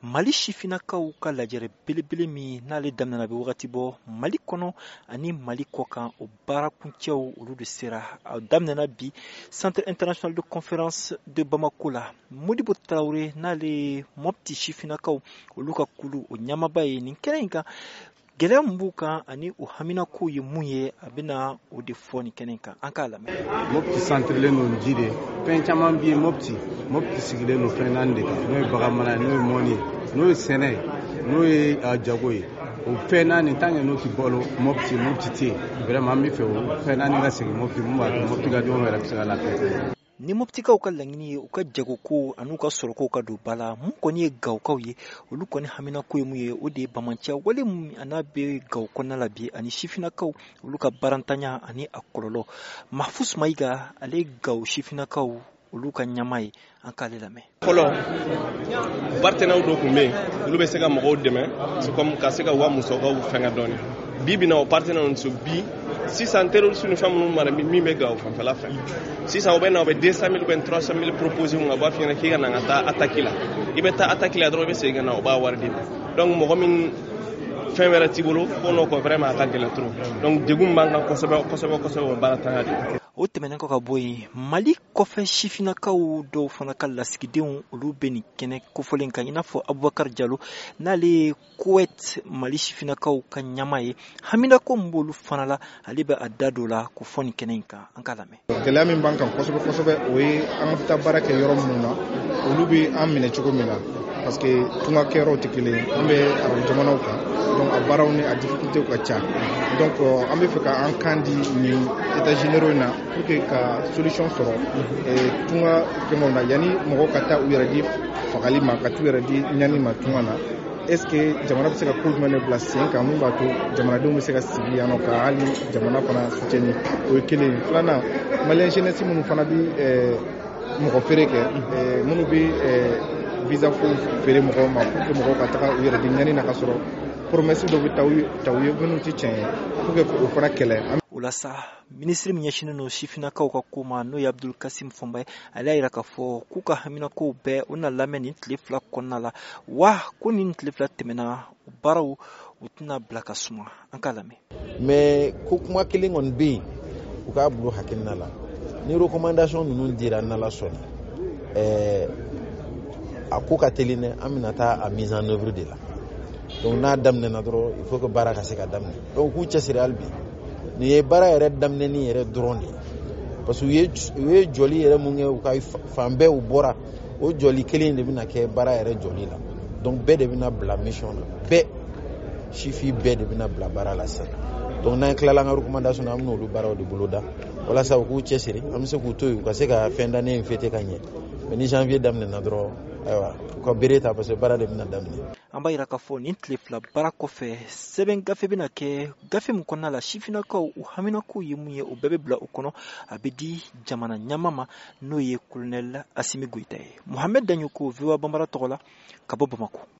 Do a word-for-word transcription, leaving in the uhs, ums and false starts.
Mali sifinakaw ka lajɛrɛ belebele min n'ale daminɛna bɛ wagati bɔ Mali kɔnɔ ani Mali kɔkan o baarakuncɛw olu de sera a daminɛna bi Centre international de conférence de Bamako la. Modibo Traoré n'ale Mopti sifinakaw olu ka kulu o ɲamaba ye nin kɛnɛ in kan gɛlɛya min b'u kan ani o haminakow ye mun ye a bɛna o de fɔ nin kɛnɛ in kan an k'a lamɛn. Mopti centrelen no ji de fɛn caman bi Mopti Mopti sigilen no fɛn naani de kan n'o ye baganmara n'o ye mɔni ye n'o ye sɛnɛ n'o ye jago ye o fɛn naani tant que n'o ti bolo Mopti Mopti tɛ yen vraiment an bɛ fɛ o fɛn naani ka segin Mopti mun b'a to Mopti ka denw yɛrɛ bɛ se ka lafiya. Ni Moptikaw ka laɲini ye u ka jagoko an'u ka sɔrɔkow ka don ba la mun kɔni ye Gawukaw ye olu kɔni haminako ye mun ye o de ye bamanciya wale mun a n'a bɛ Gawo kɔnɔna la bi ani sifinakaw olu ka barantanya ani a kɔlɔlɔ. Mahfus Mayiga ale ye Gawo sifinakaw olu ka ɲama ye an k'ale lamɛn. Fɔlɔ partenaires dɔ tun bɛ yen olu bɛ se ka mɔgɔw dɛmɛ c'est comme ka se ka wa musakaw fɛngɛ dɔɔni bi bi na o partenaires bi sisan terroriste ni fɛn minnu mara min bɛ Gawo fanfɛla fɛ sisan o bɛ na o bɛ deux cent mille ou bien trois cent mille proposé mun ka bɔ a f'i ɲɛna k'i ka na ka taa attaque la i bɛ taa attaque la dɔrɔn i bɛ segin ka na o b'a wari di donc mɔgɔ min fɛn wɛrɛ t'i bolo ko n'o ko vraiment a ka gɛlɛn trop donc degun b'an kan kosɛbɛ kosɛbɛ kosɛbɛ o baara tanya de. O tɛmɛnen kɔ ka bɔ yen Mali kɔfɛ sifinakaw dɔw fana ka lasigidenw olu bɛ nin kɛnɛ kofɔlen kan i n'a fɔ Abubakar Jalo n'ale ye Kuwait Mali sifinakaw ka ɲama ye haminako min b'olu fana la ale bɛ a da don la ko fɔ nin kɛnɛ in kan an k'a lamɛn. Gɛlɛya min b'an kan kosɛbɛ kosɛbɛ o ye an ka taa baara kɛ yɔrɔ minnu na olu bɛ an minɛ cogo min na parce que tunga kɛyɔrɔw tɛ kelen an bɛ arabu jamanaw kan donc a baaraw ni a difficultés ka ca donc an bɛ fɛ ka an kan di nin états généraux in na pour que ka solution sɔrɔ tunga fɛngɛw na yanni mɔgɔw ka taa u yɛrɛ di fagali ma ka t'u yɛrɛ di ɲani ma tunga na est ce que jamana bɛ se ka ko jumɛn de bila sen kan mun b'a to jamanadenw bɛ se ka sigi yan nɔ ka hali jamana fana soutenu o ye kelen filanan maliyɛn jeunesse minnu fana bɛ mɔgɔ feere kɛ minnu bɛ visa ko feere mɔgɔw ma pour que mɔgɔw ka taga u yɛrɛ di ɲani na ka sɔrɔ promesse dɔ bɛ ta u ye minnu tɛ tiɲɛ ye pour que o fana kɛlɛ. O la sa minisiri min ɲɛsinnen don sifinakaw ka ko ma n'o ye Abdul Kasim Fɔnba ye ale y'a jira k'a fɔ k'u ka haminakow bɛɛ u na lamɛn nin tile fila kɔnɔna la wa ko nin tile fila tɛmɛna baaraw u tɛna bila ka suma an k'a lamɛn. Mais ko kuma kelen kɔni bɛ yen u k'a bilo hakilina la ni recommandation ninnu dira n'Ala sɔnna ɛɛ a ko ka teli dɛ an bɛna taa a mise en œuvre de la donc n'a daminɛna dɔrɔn il faut que baara ka se ka daminɛ donc k'u cɛsiri hali bi nin ye baara yɛrɛ daminɛni yɛrɛ dɔrɔn de ye parce que u ye jɔli yɛrɛ mun kɛ u ka fan bɛɛ u bɔra o jɔli kelen de bɛna kɛ baara yɛrɛ jɔli la donc bɛɛ de bɛna bila mission na bɛɛ sifi bɛɛ de bɛna bila baara la sisan donc n'an tilala an ka recommandation na an bɛna olu baaraw de boloda walasa u k'u cɛsiri an bɛ se k'u to yen u ka se ka fɛn d'année in fêter ka ɲɛ mais ni janvier daminɛna dɔrɔn ayiwa u ka bere ta parce que baara de bɛna daminɛ. An b'a jira k'a fɔ nin tile fila baara kɔfɛ sɛbɛn gafe bɛna kɛ gafe min kɔnɔna la sifinakaw u haminakow ye mun ye o bɛɛ bɛ bila o kɔnɔ a bɛ di jamana ɲama ma n'o ye colonel Asimi Goyita ye. Mohamed Danyoko V O A Bambara tɔgɔ la ka bɔ Bamako.